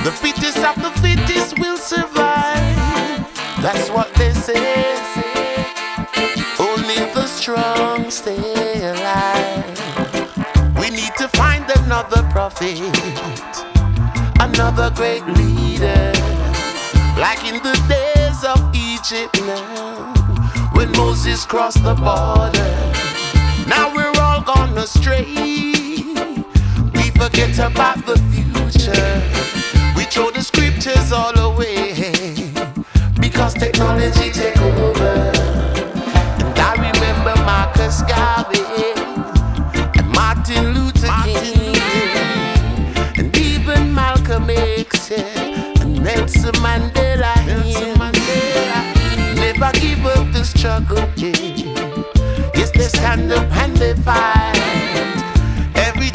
The fittest of the fittest will survive. That's what they say. Only the strong stay alive. We need to find another prophet, another great leader, like in the days of Egypt now, when Moses crossed the border. Now we're all gone astray. We forget about the future. We throw the scriptures all away because technology take over. And I remember Marcus Garvey and Martin Luther King and even Malcolm X and Nelson Mandela. Never give up the struggle, yeah. Yes, they stand up and they fight.